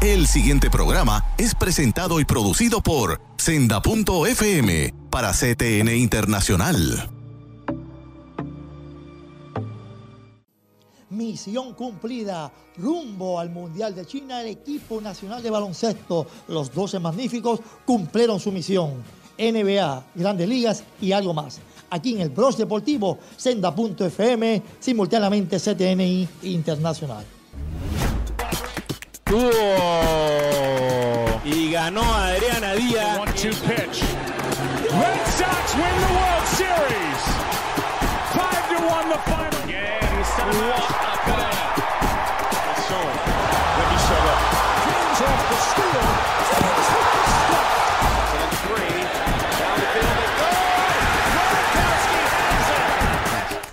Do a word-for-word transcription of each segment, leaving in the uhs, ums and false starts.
El siguiente programa es presentado y producido por Senda punto F M para C T N Internacional. Misión cumplida, rumbo al Mundial de China, el equipo nacional de baloncesto. Los doce magníficos cumplieron su misión. N B A, Grandes Ligas y algo más. Aquí en el Bronx Deportivo, Senda punto F M, simultáneamente C T N I Internacional. Tuvo y ganó Adriana Díaz. one two pitch. Red Sox win the World Series. five to one the final. Yeah, he's done what a play. So, let me show up. James off the steal. James with the stop. And three. Down the field they go. Gronkowski has it.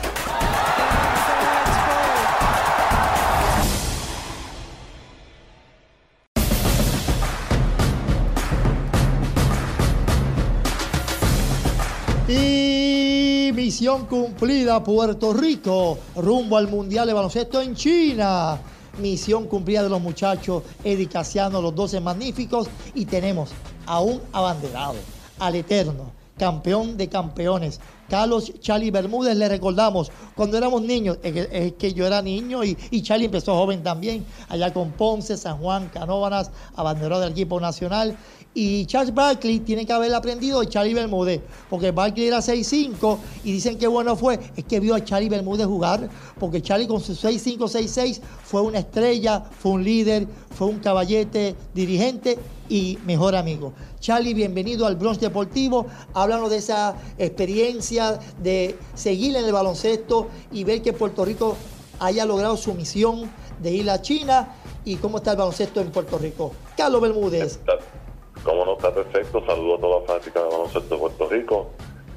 Y misión cumplida, Puerto Rico, rumbo al Mundial de Baloncesto en China. Misión cumplida de los muchachos Eddie Casiano, los doce magníficos. Y tenemos a un abanderado, al eterno, campeón de campeones, Carlos Charlie Bermúdez. Le recordamos, cuando éramos niños, es que, es que yo era niño y, y Charlie empezó joven también, allá con Ponce, San Juan, Canóvanas, abanderado del equipo nacional. Y Charles Barkley tiene que haber aprendido de Charlie Bermúdez, porque Barkley era seis cinco y dicen que bueno fue, es que vio a Charlie Bermúdez jugar, porque Charlie con sus seis cinco, seis seis fue una estrella, fue un líder, fue un caballete, dirigente y mejor amigo. Charlie, bienvenido al Bronx Deportivo. Háblanos de esa experiencia de seguir en el baloncesto y ver que Puerto Rico haya logrado su misión de ir a China, y cómo está el baloncesto en Puerto Rico. Carlos Bermúdez. Cómo no, está perfecto. Saludo a toda la fanática de baloncesto de Puerto Rico.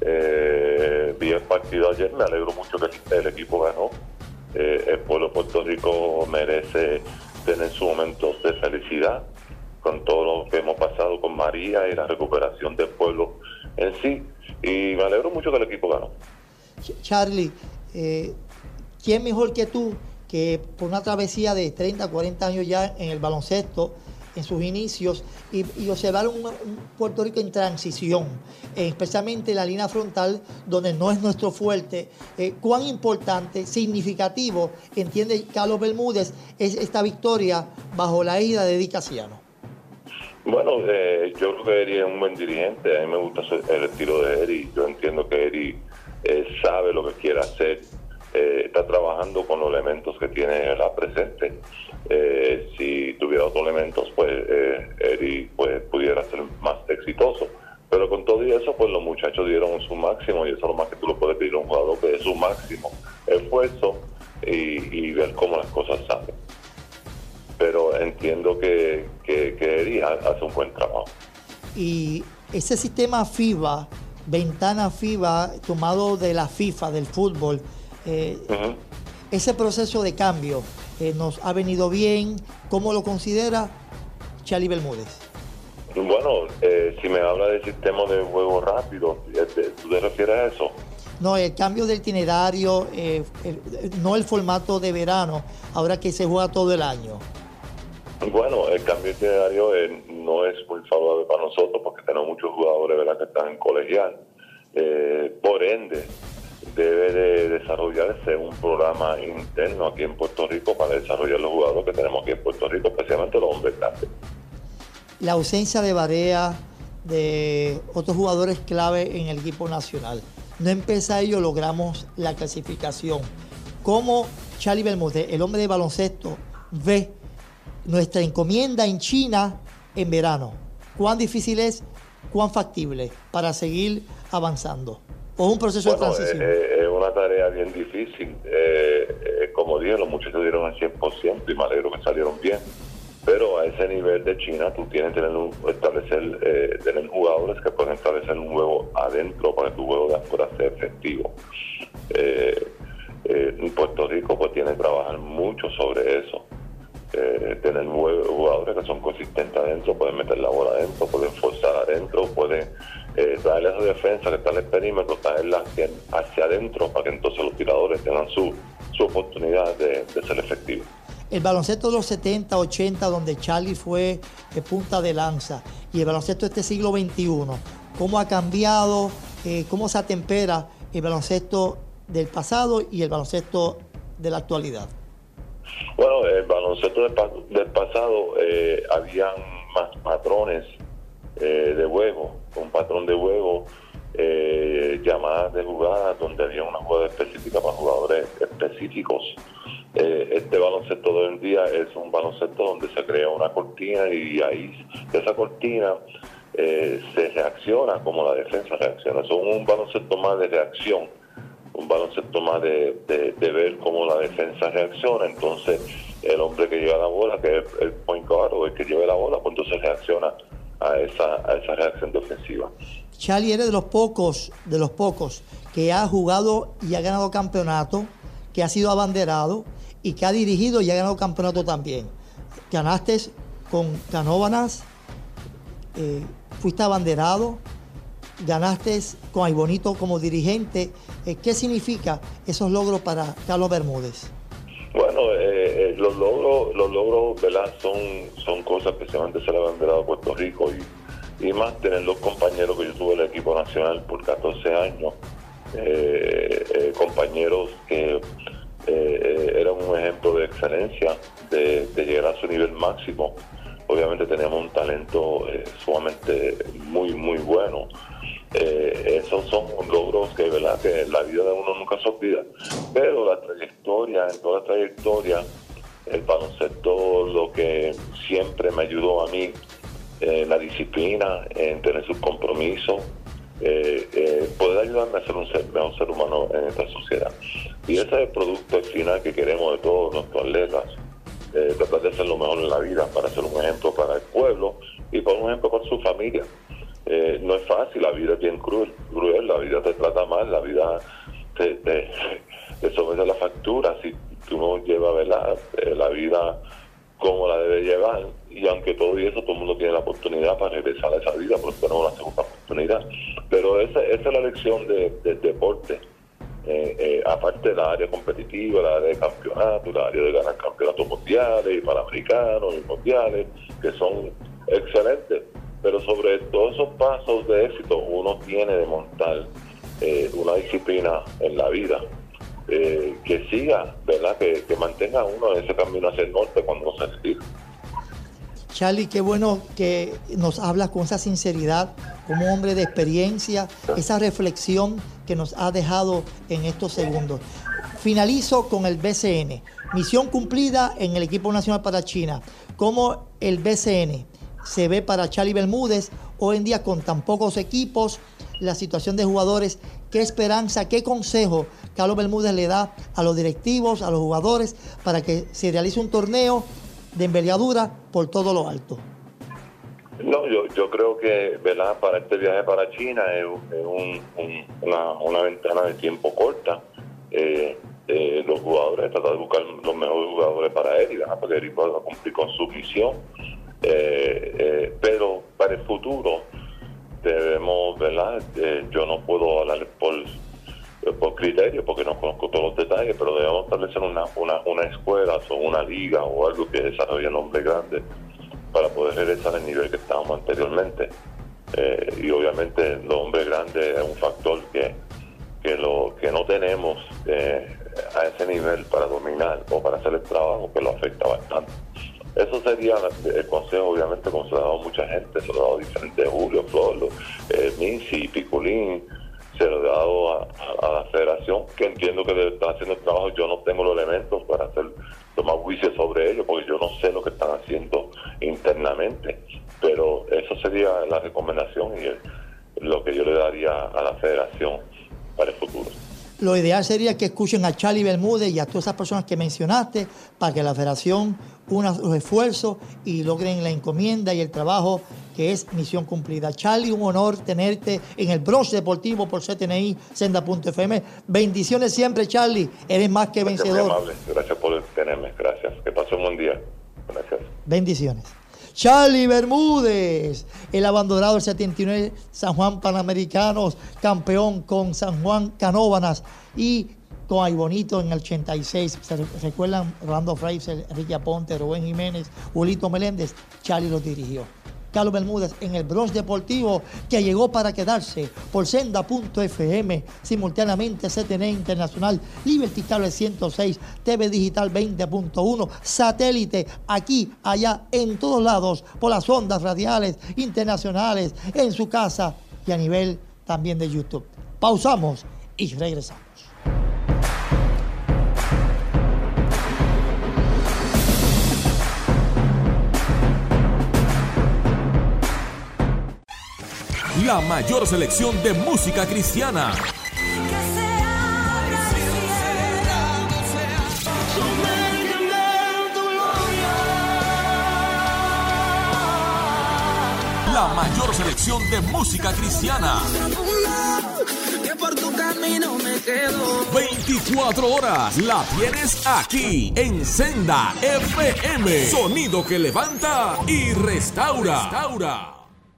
Eh, vi el partido ayer, me alegro mucho que el equipo ganó. Eh, el pueblo de Puerto Rico merece tener sus momentos de felicidad con todo lo que hemos pasado con María y la recuperación del pueblo en sí. Y me alegro mucho que el equipo ganó. Charlie, eh, ¿quién mejor que tú, que por una travesía de treinta, cuarenta años ya en el baloncesto, en sus inicios, y, y observar un, un Puerto Rico en transición, eh, especialmente en la línea frontal, donde no es nuestro fuerte? Eh, ¿Cuán importante, significativo, entiende Carlos Bermúdez, es esta victoria bajo la égida de Eddie Casiano? Bueno, eh, yo creo que Eddie es un buen dirigente. A mí me gusta el estilo de Eddie. Yo entiendo que Eddie eh, sabe lo que quiere hacer. Eh, está trabajando con los elementos que tiene la presente. Eh, si tuviera otros elementos, pues eh, Eddie pues, pudiera ser más exitoso. Pero con todo y eso, pues los muchachos dieron su máximo, y eso es lo más que tú lo puedes pedir a un jugador, que es su máximo esfuerzo y, y ver cómo las cosas salen. Pero entiendo que, que, que Eddie hace un buen trabajo. Y ese sistema FIBA, ventana FIBA, tomado de la FIFA, del fútbol, eh, uh-huh. ese proceso de cambio eh, nos ha venido bien. ¿Cómo lo considera Charlie Bermúdez? Bueno, eh, si me habla del sistema de juego rápido, ¿tú te refieres a eso? No, el cambio del itinerario, eh, el, no el formato de verano, ahora que se juega todo el año. Bueno, el cambio de itinerario eh, no es muy favorable para nosotros, porque tenemos muchos jugadores, ¿verdad?, que están en colegial. Eh, por ende, debe de desarrollarse un programa interno aquí en Puerto Rico para desarrollar los jugadores que tenemos aquí en Puerto Rico, especialmente los hombres grandes. La ausencia de Barea, de otros jugadores clave en el equipo nacional. No en pese a ello logramos la clasificación. ¿Cómo Charlie Bermúdez, el hombre de baloncesto, ve nuestra encomienda en China en verano? ¿Cuán difícil es, cuán factible para seguir avanzando? ¿O es un proceso bueno, de transición? Es eh, una tarea bien difícil. Eh, eh, como dije, los muchachos dieron al cien por ciento y me alegro que salieron bien. Pero a ese nivel de China, tú tienes que tener un, establecer, eh, tener jugadores que pueden establecer un juego adentro para que tu juego de afuera sea efectivo. Eh, eh, en Puerto Rico pues tiene que trabajar mucho sobre eso. Eh, tener jugadores que son consistentes adentro, pueden meter la bola adentro, pueden forzar adentro, pueden eh, traerle esa defensa que está en el perímetro, traerla hacia, hacia adentro para que entonces los tiradores tengan su, su oportunidad de, de ser efectivos. el baloncesto de los setenta, ochenta, donde Charlie fue eh, punta de lanza, y el baloncesto de este siglo veintiuno, ¿cómo ha cambiado, eh, cómo se atempera el baloncesto del pasado y el baloncesto de la actualidad? Bueno, el baloncesto del, pa- del pasado eh, habían más patrones eh, de juego, un patrón de juego, eh, llamadas de jugadas donde había una jugada específica para jugadores específicos. Eh, este baloncesto de hoy en día es un baloncesto donde se crea una cortina y ahí esa cortina eh, se reacciona como la defensa reacciona. Es un baloncesto más de reacción, un baloncesto más de, de, de ver cómo la defensa reacciona. Entonces el hombre que lleva la bola, que es el point guard o el que lleva la bola, pues entonces reacciona a esa, a esa reacción defensiva. Charlie eres de los pocos, de los pocos que ha jugado y ha ganado campeonato, que ha sido abanderado y que ha dirigido y ha ganado campeonato también. Ganaste con Canóvanas, eh, fuiste abanderado, ganaste con Aibonito como dirigente. Eh, ¿Qué significa esos logros para Carlos Bermúdez? Bueno, eh, eh, los logros, los logros, ¿verdad? Son, son cosas que se van a ser abanderado a Puerto Rico y, y más tener los compañeros que yo tuve en el equipo nacional por catorce años, eh, eh, compañeros que eh, eran un ejemplo de excelencia, de, de llegar a su nivel máximo. Obviamente teníamos un talento eh, sumamente muy, muy bueno. Eh, esos son logros que, ¿verdad?, que en la vida de uno nunca se olvida, pero la trayectoria, en toda la trayectoria, el baloncesto lo que siempre me ayudó a mí, eh, la disciplina, en tener sus compromisos, eh, eh, poder ayudarme a ser un ser, mejor ser humano en esta sociedad. Y ese es el producto final que queremos de todos nuestros atletas, eh, tratar de hacer lo mejor en la vida para ser un ejemplo para el pueblo y por un ejemplo para su familia. Eh, no es fácil, la vida es bien cruel, cruel, la vida te trata mal, la vida te, te, te somete a la factura si tú no llevas, ¿verdad?, eh, la vida como la debe llevar, y aunque todo y eso, todo el mundo tiene la oportunidad para regresar a esa vida, porque tenemos una segunda oportunidad. Pero esa, esa es la lección de, del deporte, eh, eh, aparte de la área competitiva, la área de campeonato, la área de ganar campeonatos mundiales y panamericanos y mundiales, que son excelentes. Pero sobre todos esos pasos de éxito uno tiene de montar eh, una disciplina en la vida eh, que siga, ¿verdad?, que, que mantenga uno en ese camino hacia el norte cuando uno se retira. Charlie, qué bueno que nos hablas con esa sinceridad, como hombre de experiencia, esa reflexión que nos ha dejado en estos segundos. Finalizo con el B C N. Misión cumplida en el equipo nacional para China. ¿Cómo el B C N se ve para Charlie Bermúdez hoy en día con tan pocos equipos, la situación de jugadores? ¿Qué esperanza, qué consejo Carlos Bermúdez le da a los directivos, a los jugadores, para que se realice un torneo de envergadura por todo lo alto? No, yo yo creo que, ¿verdad?, para este viaje para China es, es un, un, una, una ventana de tiempo corta. Eh, eh, los jugadores, tratar de buscar los mejores jugadores para él, ¿verdad?, para que él pueda cumplir con su misión. Eh, eh, pero para el futuro debemos, ¿verdad? Eh, yo no puedo hablar por, por criterio porque no conozco todos los detalles, pero debemos establecer una, una, una escuela o una liga o algo que desarrolle un hombre grande para poder regresar al nivel que estábamos anteriormente. Eh, y obviamente los hombres grandes es un factor que, que, lo, que no tenemos eh, a ese nivel para dominar o para hacer el trabajo, que lo afecta bastante. Eso sería el consejo, obviamente, como se lo ha dado mucha gente, se lo ha dado diferente, Julio, Flor, eh, Mincy, Piculín, se lo ha dado a, a, a la federación, que entiendo que debe estar haciendo el trabajo. Yo no tengo los elementos para hacer tomar juicio sobre ellos, porque yo no sé lo que están haciendo internamente, pero eso sería la recomendación y el, lo que yo le daría a la federación para el futuro. Lo ideal sería que escuchen a Charlie Bermúdez y a todas esas personas que mencionaste para que la federación una los esfuerzos y logren la encomienda y el trabajo que es misión cumplida. Charlie, un honor tenerte en el Bronx Deportivo por C T N I, Senda punto F M. Bendiciones siempre, Charlie. Eres más que Gracias, vencedor. Muy amable. Gracias por tenerme. Gracias. Que pase un buen día. Gracias. Bendiciones. Charlie Bermúdez, el abandonado del setenta y nueve San Juan Panamericanos, campeón con San Juan Canóvanas y con Ay Bonito en el ochenta y seis. ¿Se recuerdan? Rolando Fraser, Enrique Aponte, Rubén Jiménez, Julito Meléndez. Charlie los dirigió. Carlos Bermúdez en el Bronx Deportivo, que llegó para quedarse por Senda punto F M, simultáneamente C T N Internacional, Liberty Cable ciento seis, T V Digital veinte punto uno, satélite, aquí, allá, en todos lados, por las ondas radiales internacionales, en su casa y a nivel también de YouTube. Pausamos y regresamos. La mayor selección de música cristiana. La mayor selección de música cristiana. veinticuatro horas la tienes aquí en Senda F M. Sonido que levanta y restaura. restaura.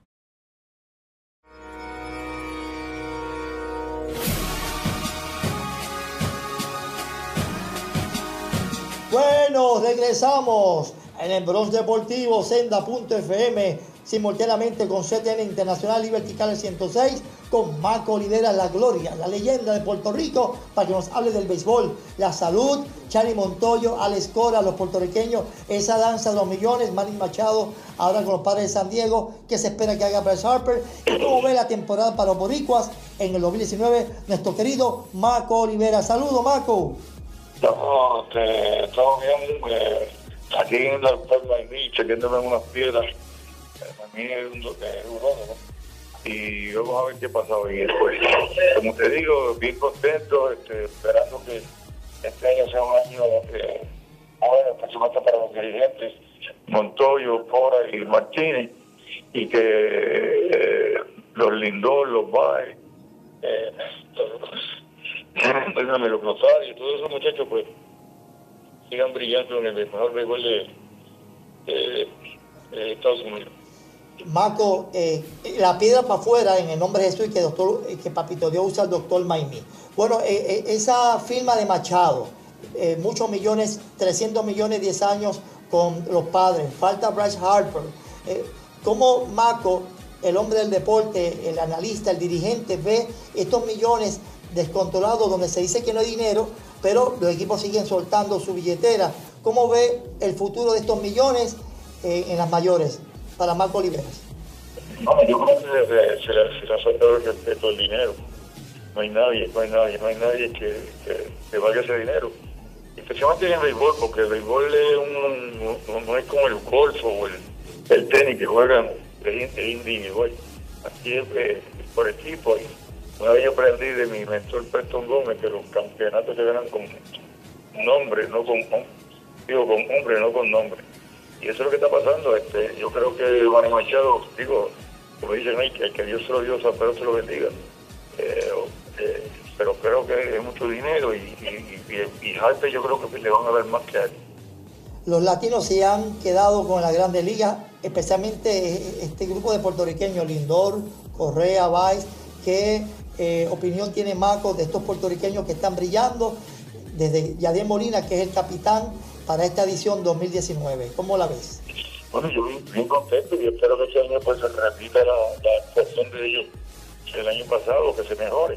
Bueno, regresamos en el Bronx Deportivo, Senda punto F M, simultáneamente con C T N Internacional, Liberty Cable ciento seis, con Maco Olivera, la gloria, la leyenda de Puerto Rico, para que nos hable del béisbol, la salud, Charlie Montoyo, Alex Cora, los puertorriqueños, esa danza de los millones, Manny Machado, ahora con los Padres de San Diego, que se espera que haga Bryce Harper, y cómo ve la temporada para los boricuas en el dos mil diecinueve, nuestro querido Maco Olivera. Saludos, Maco. No, te, estamos bien, eh, aquí en el doctor Maimí, chequeándome unas piedras. A mí es un urólogo. Y vamos a ver qué pasa hoy. Pues, como te digo, bien contento, este, esperando que este año sea un año eh, bueno, especialmente para los dirigentes, Montoyo, Cora y Martínez, y que eh, los Lindor, los Baez, eh, los Rosarios, todos esos muchachos pues sigan brillando en el mejor béisbol de, de, de Estados Unidos. Maco, eh, la piedra para afuera en el nombre de Jesús, y que, doctor, que Papito Dios usa al doctor Maimí. Bueno, eh, eh, esa firma de Machado, eh, muchos millones, trescientos millones, diez años con los Padres, falta Bryce Harper. Eh, ¿Cómo Maco, el hombre del deporte, el analista, el dirigente, ve estos millones descontrolados donde se dice que no hay dinero, pero los equipos siguen soltando su billetera? ¿Cómo ve el futuro de estos millones eh, en las mayores para Maco Oliveras? No, yo creo que se, se, le, se le ha faltado el respeto al dinero. No hay nadie, no hay nadie, no hay nadie que, que, que valga ese dinero. Especialmente en el béisbol, porque el béisbol es un, no, no es como el golf o el, el tenis que juegan de gente individual. Aquí es eh, por equipo. Y una vez yo aprendí de mi mentor Preston Gómez que los campeonatos se ganan con nombre, no con, digo, con hombre, no con nombre. Y eso es lo que está pasando. Este, yo creo que Manny Machado, digo, como dicen ahí, que, que Dios se lo dio, pero se lo bendiga. Eh, eh, pero creo que es mucho dinero y, y, y, y Harper yo creo que le van a dar más que a él. Los latinos se han quedado con la Grandes Ligas, especialmente este grupo de puertorriqueños, Lindor, Correa, Baez. ¿Qué eh, opinión tiene Maco de estos puertorriqueños que están brillando? Desde Yadier Molina, que es el capitán para esta edición dos mil diecinueve. ¿Cómo la ves? Bueno, yo bien, bien contento y espero que este año pues se repita la, la actuación de ellos el año pasado, que se mejore.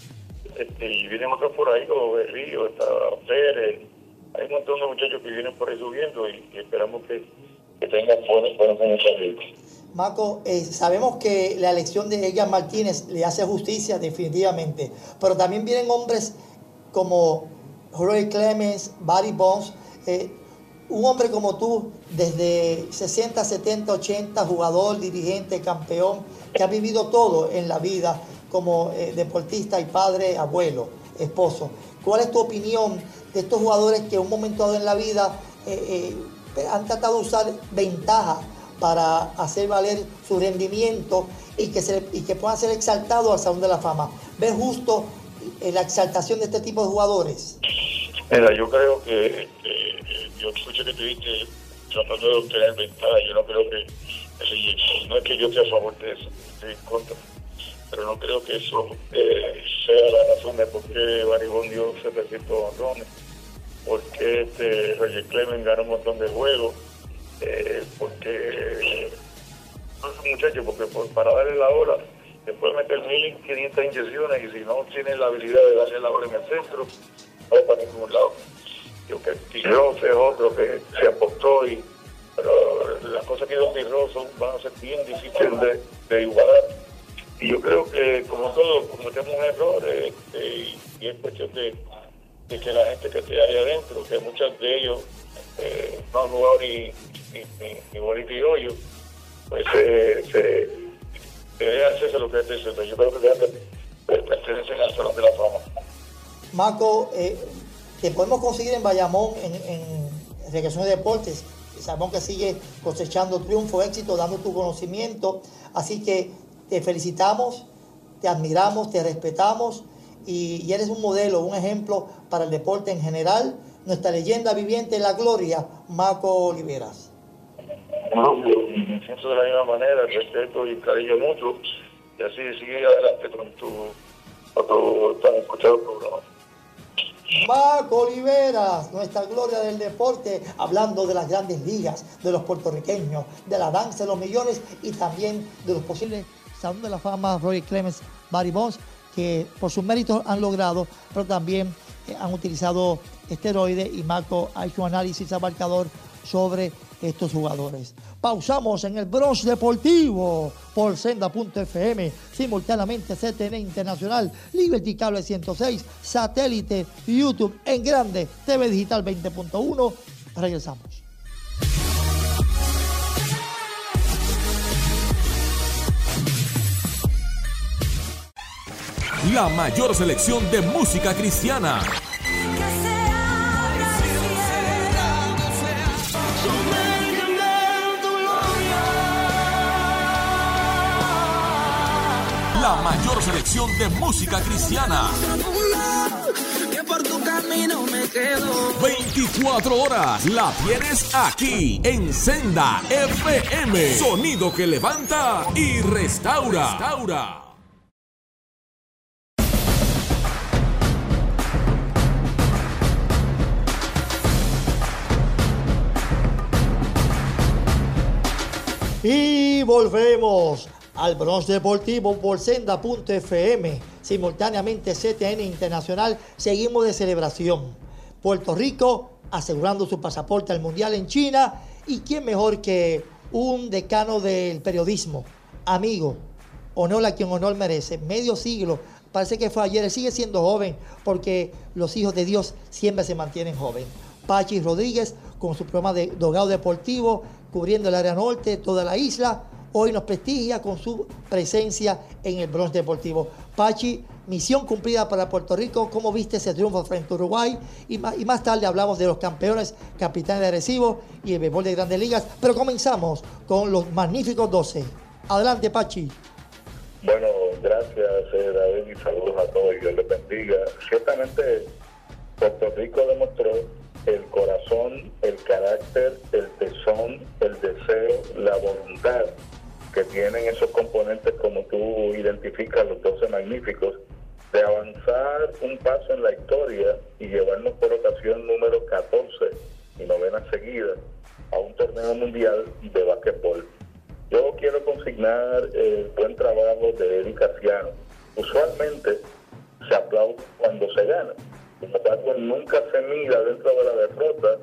Este, y vienen otros por ahí, como Berrío, está Pérez, hay un montón de muchachos que vienen por ahí subiendo y, y esperamos que, que tengan buenos, buenos años también. Maco, eh, sabemos que la elección de Edgar Martínez le hace justicia definitivamente, pero también vienen hombres como Roy Clemens, Barry Bonds, eh, un hombre como tú, desde sesenta, setenta, ochenta, jugador, dirigente, campeón, que ha vivido todo en la vida como eh, deportista y padre, abuelo, esposo. ¿Cuál es tu opinión de estos jugadores que en un momento dado en la vida eh, eh, han tratado de usar ventaja para hacer valer su rendimiento y que, se, y que puedan ser exaltados al Salón de la Fama? ¿Ves justo eh, la exaltación de este tipo de jugadores? Mira, yo creo que eh, yo escuché que tú dijiste tratando de obtener ventaja. Yo no creo que, no es que yo esté a favor de eso, estoy en contra. pero no creo que eso eh, sea la razón de por qué Baribón dio setecientos honrones, por qué este, Roger Clemens ganó un montón de juegos, eh, porque no es un muchacho, porque por, para darle la hora, se puede meter mil quinientas inyecciones y si no tiene la habilidad de darle la hora en el centro, no va para ningún lado. Yo que T-Ross es otro que se apostó, y pero las cosas que hizo T-Ross van a ser bien difíciles de, de igualar. Y yo creo que, como todos, cometemos un error, eh, eh, y es cuestión de, de que la gente que esté ahí adentro, que muchos de ellos eh, no han jugado ni, ni, ni, ni bolita y hoyo, pues eh, se, se debe hacerse lo que es eso. Yo creo que deben pertenecen al Salón de la Fama. Marco, eh, te podemos conseguir en Bayamón, en, en Recreación de Deportes. Sabemos que sigue cosechando triunfo, éxito, dando tu conocimiento. Así que te felicitamos, te admiramos, te respetamos y, y eres un modelo, un ejemplo para el deporte en general. Nuestra leyenda viviente en la gloria, Marco Oliveras. No, me siento de la misma manera, respeto y cariño mucho, y así sigue adelante con tu, con tu tan escuchado programa. Marco Oliveras, nuestra gloria del deporte, hablando de las grandes ligas, de los puertorriqueños, de la danza de los millones y también de los posibles Salón de la Fama, Roger Clemens, Barry Bonds, que por sus méritos han logrado, pero también eh, han utilizado esteroides, y Marco ha hecho un análisis abarcador sobre estos jugadores. Pausamos en el Bronx Deportivo por Senda punto F M, simultáneamente C T N Internacional, Liberty Cable ciento seis, satélite, YouTube en grande, T V Digital veinte punto uno. Regresamos. La mayor selección de música cristiana. La mayor selección de música cristiana. veinticuatro horas la tienes aquí en Senda F M. Sonido que levanta y restaura. restaura. Y volvemos al Bronx Deportivo por Senda punto F M, simultáneamente C T N Internacional. Seguimos de celebración. Puerto Rico asegurando su pasaporte al Mundial en China, y quién mejor que un decano del periodismo, amigo, honor a quien honor merece, medio siglo, parece que fue ayer, él sigue siendo joven, porque los hijos de Dios siempre se mantienen jóvenes. Pachi Rodríguez con su programa de Dogado Deportivo, cubriendo el área norte, toda la isla. Hoy nos prestigia con su presencia en el Bronx Deportivo. Pachi, misión cumplida para Puerto Rico. ¿Cómo viste ese triunfo frente a Uruguay? Y más, y más tarde hablamos de los campeones, capitanes de Arecibo y el béisbol de Grandes Ligas. Pero comenzamos con los magníficos doce. Adelante, Pachi. Bueno, gracias, eh, David, y saludos a todos y Dios les bendiga. Ciertamente, Puerto Rico demostró el corazón, el carácter, el tesón, el deseo, la voluntad que tienen esos componentes, como tú identificas, los doce magníficos, de avanzar un paso en la historia y llevarnos por ocasión número catorce y novena seguida a un torneo mundial de básquetbol. Yo quiero consignar el buen trabajo de Eddie Casiano. Usualmente se aplaude cuando se gana. Sin embargo, nunca se mira dentro de la derrota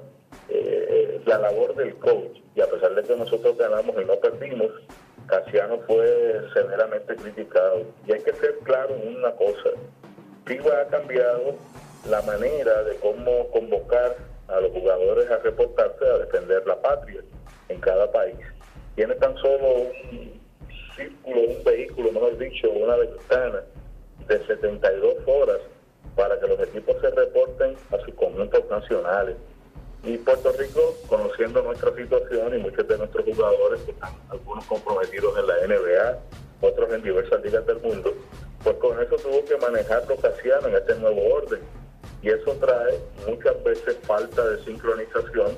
eh, la labor del coach. Y a pesar de que nosotros ganamos y no perdimos, Casiano fue severamente criticado. Y hay que ser claro en una cosa. FIBA ha cambiado la manera de cómo convocar a los jugadores a reportarse a defender la patria en cada país. Tiene tan solo un círculo, un vehículo, mejor dicho, una ventana de setenta y dos horas para que los equipos se reporten a sus conjuntos nacionales. Y Puerto Rico, conociendo nuestra situación y muchos de nuestros jugadores que están algunos comprometidos en la N B A, otros en diversas ligas del mundo, pues con eso tuvo que manejarlo Casiano en este nuevo orden. Y eso trae muchas veces falta de sincronización,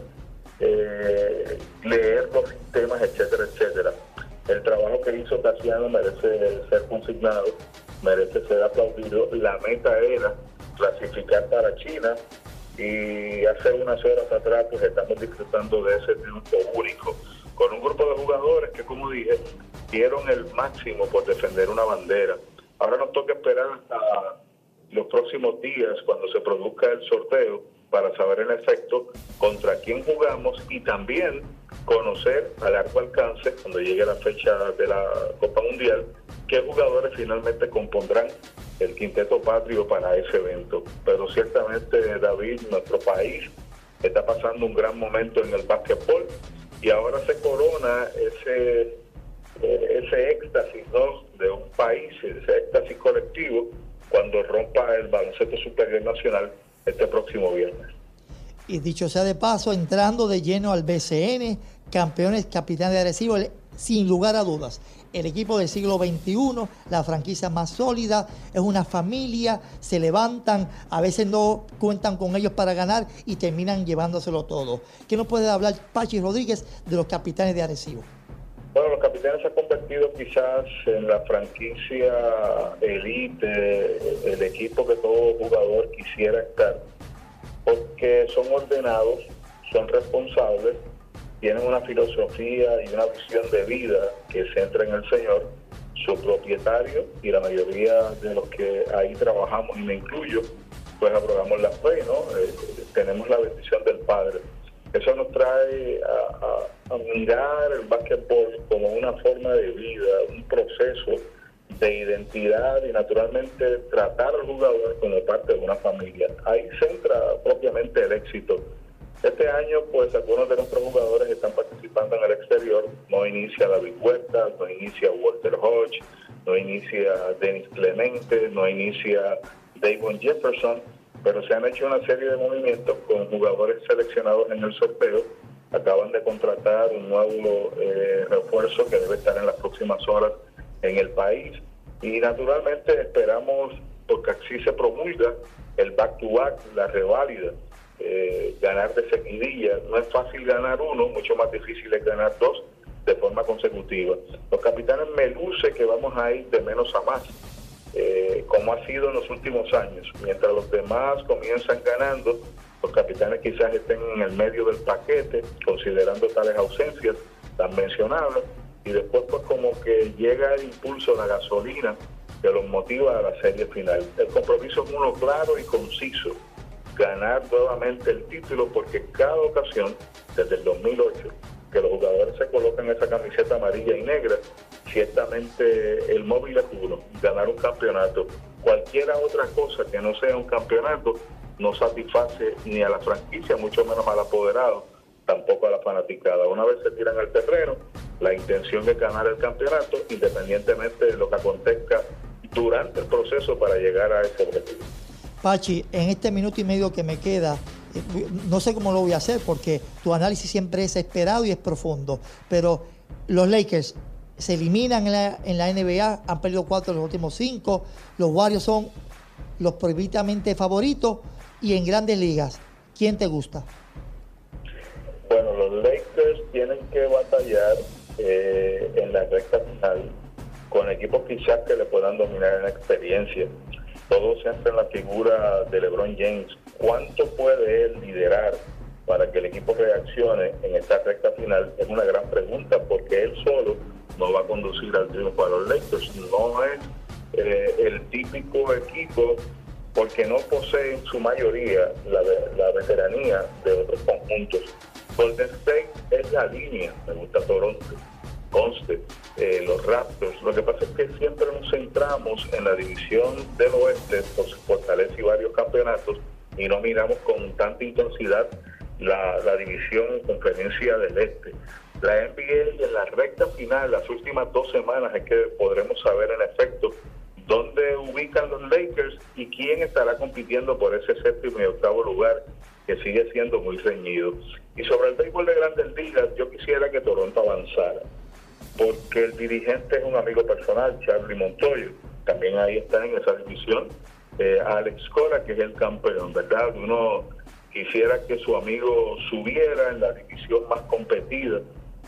eh, leer los sistemas, etcétera, etcétera. El trabajo que hizo Casiano merece ser asignado merece ser aplaudido. La meta era clasificar para China y hace unas horas atrás pues estamos disfrutando de ese triunfo único con un grupo de jugadores que, como dije, dieron el máximo por defender una bandera. Ahora nos toca esperar hasta los próximos días cuando se produzca el sorteo para saber en efecto contra quién jugamos y también conocer a largo alcance, cuando llegue la fecha de la Copa Mundial, qué jugadores finalmente compondrán el quinteto patrio para ese evento. Pero ciertamente, David, nuestro país está pasando un gran momento en el básquetbol y ahora se corona ese, eh, ese éxtasis, ¿no?, de un país, ese éxtasis colectivo, cuando rompa el baloncesto superior nacional este próximo viernes. Y dicho sea de paso, entrando de lleno al B C N, campeones, capitanes de Arecibo, sin lugar a dudas, el equipo del siglo veintiuno, la franquicia más sólida, es una familia, se levantan, a veces no cuentan con ellos para ganar y terminan llevándoselo todo. ¿Qué nos puede hablar Pachi Rodríguez de los capitanes de Arecibo? Bueno, los capitanes se han convertido quizás en la franquicia elite, el equipo que todo jugador quisiera estar, porque son ordenados, son responsables, tienen una filosofía y una visión de vida que centra en el Señor. Su propietario y la mayoría de los que ahí trabajamos, y me incluyo, pues aprobamos la fe, ¿no? Eh, tenemos la bendición del Padre. Eso nos trae a, a, a mirar el básquetbol como una forma de vida, un proceso de identidad y naturalmente tratar al jugador como parte de una familia. Ahí centra propiamente el éxito. Este año, pues, algunos de nuestros jugadores están participando en el exterior. No inicia David Huerta, no inicia Walter Hodge, no inicia Dennis Clemente, no inicia Davon Jefferson, pero se han hecho una serie de movimientos con jugadores seleccionados en el sorteo. Acaban de contratar un nuevo eh, refuerzo que debe estar en las próximas horas en el país. Y naturalmente esperamos, porque así se promulga, el back-to-back, la reválida. Eh, ganar de seguidilla. No es fácil ganar uno, mucho más difícil es ganar dos de forma consecutiva. Los capitanes me luce que vamos a ir de menos a más, eh, como ha sido en los últimos años. Mientras los demás comienzan ganando, los capitanes quizás estén en el medio del paquete, considerando tales ausencias tan mencionadas, y después pues como que llega el impulso, la gasolina que los motiva a la serie final. El compromiso es uno claro y conciso: ganar nuevamente el título, porque cada ocasión, desde el dos mil ocho, que los jugadores se colocan esa camiseta amarilla y negra, ciertamente el móvil es uno, ganar un campeonato. Cualquier otra cosa que no sea un campeonato no satisface ni a la franquicia, mucho menos al apoderado, tampoco a la fanaticada. Una vez se tiran al terreno, la intención es ganar el campeonato, independientemente de lo que acontezca durante el proceso para llegar a ese objetivo. Pachi, en este minuto y medio que me queda, no sé cómo lo voy a hacer porque tu análisis siempre es esperado y es profundo, pero los Lakers se eliminan en la, en la N B A, han perdido cuatro de los últimos cinco, los Warriors son los prohibidamente favoritos, y en grandes ligas, ¿quién te gusta? Bueno, los Lakers tienen que batallar eh, en la recta final con equipos quizás que le puedan dominar en la experiencia. Todo se hace en la figura de LeBron James. ¿Cuánto puede él liderar para que el equipo reaccione en esta recta final? Es una gran pregunta, porque él solo no va a conducir al triunfo a los Lakers. No es eh, el típico equipo, porque no posee en su mayoría la, la veteranía de otros conjuntos. Golden State es la línea, me gusta Toronto, conste, eh, los Raptors. Lo que pasa es que siempre nos centramos en la división del oeste por su fortaleza y varios campeonatos, y no miramos con tanta intensidad la, la división en conferencia del este. La N B A en la recta final, las últimas dos semanas, es que podremos saber en efecto dónde ubican los Lakers y quién estará compitiendo por ese séptimo y octavo lugar, que sigue siendo muy reñido. Y sobre el béisbol de Grandes Ligas, yo quisiera que Toronto avanzara, porque el dirigente es un amigo personal, Charlie Montoyo. También ahí está en esa división eh, Alex Cora, que es el campeón, ¿verdad? Uno quisiera que su amigo subiera en la división más competida,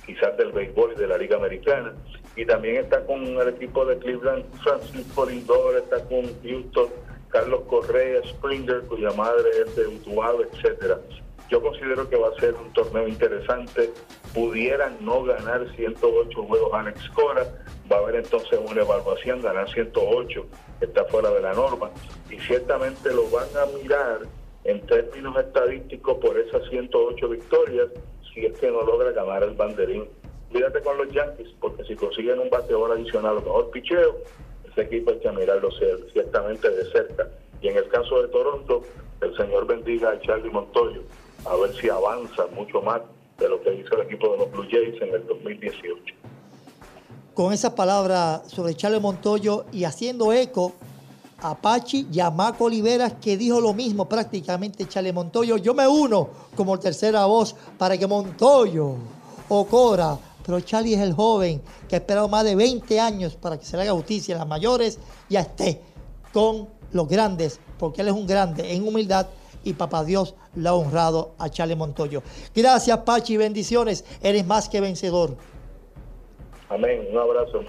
quizás del béisbol y de la Liga Americana. Y también está con el equipo de Cleveland, Francisco Lindor, está con Houston, Carlos Correa, Springer, cuya madre es de Utuado, etcétera. Yo considero que va a ser un torneo interesante. Pudieran no ganar ciento ocho juegos Alex Cora, va a haber entonces una evaluación, ganar ciento ocho está fuera de la norma, y ciertamente lo van a mirar en términos estadísticos por esas ciento ocho victorias, si es que no logra ganar el banderín. Cuídate con los Yankees, porque si consiguen un bateador adicional o mejor picheo, ese equipo hay que mirarlo ciertamente de cerca. Y en el caso de Toronto, el Señor bendiga a Charlie Montoyo, a ver si avanza mucho más de lo que hizo el equipo de los Blue Jays en el dos mil dieciocho. Con esa palabra sobre Charlie Montoyo y haciendo eco a Pachi y a Maco Oliveras, que dijo lo mismo prácticamente Charlie Montoyo, yo me uno como tercera voz para que Montoyo o Cora, pero Charlie es el joven que ha esperado más de veinte años para que se le haga justicia en las mayores, ya esté con los grandes, porque él es un grande en humildad y papá Dios lo ha honrado a Charlie Montoyo. Gracias, Pachi, bendiciones, eres más que vencedor. Amén, un abrazo.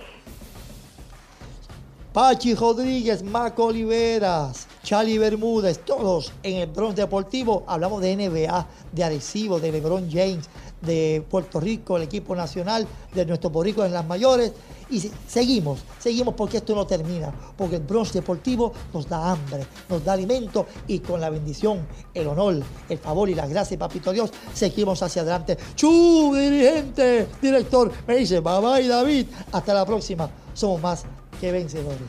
Pachi Rodríguez, Maco Oliveras, Charlie Bermúdez, todos en el Bronx Deportivo. Hablamos de N B A, de Arecibo, de LeBron James, de Puerto Rico, el equipo nacional, de nuestros boricos en las mayores. Y seguimos, seguimos porque esto no termina, porque el Bronx Deportivo nos da hambre, nos da alimento, y con la bendición, el honor, el favor y la gracia de Papito Dios, seguimos hacia adelante. ¡Chu, dirigente, director! Me dice, bye bye, David. Hasta la próxima. Somos más que vencedores.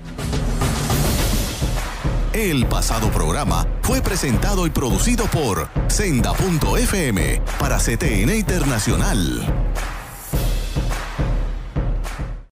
El pasado programa fue presentado y producido por Senda punto F M para C T N Internacional.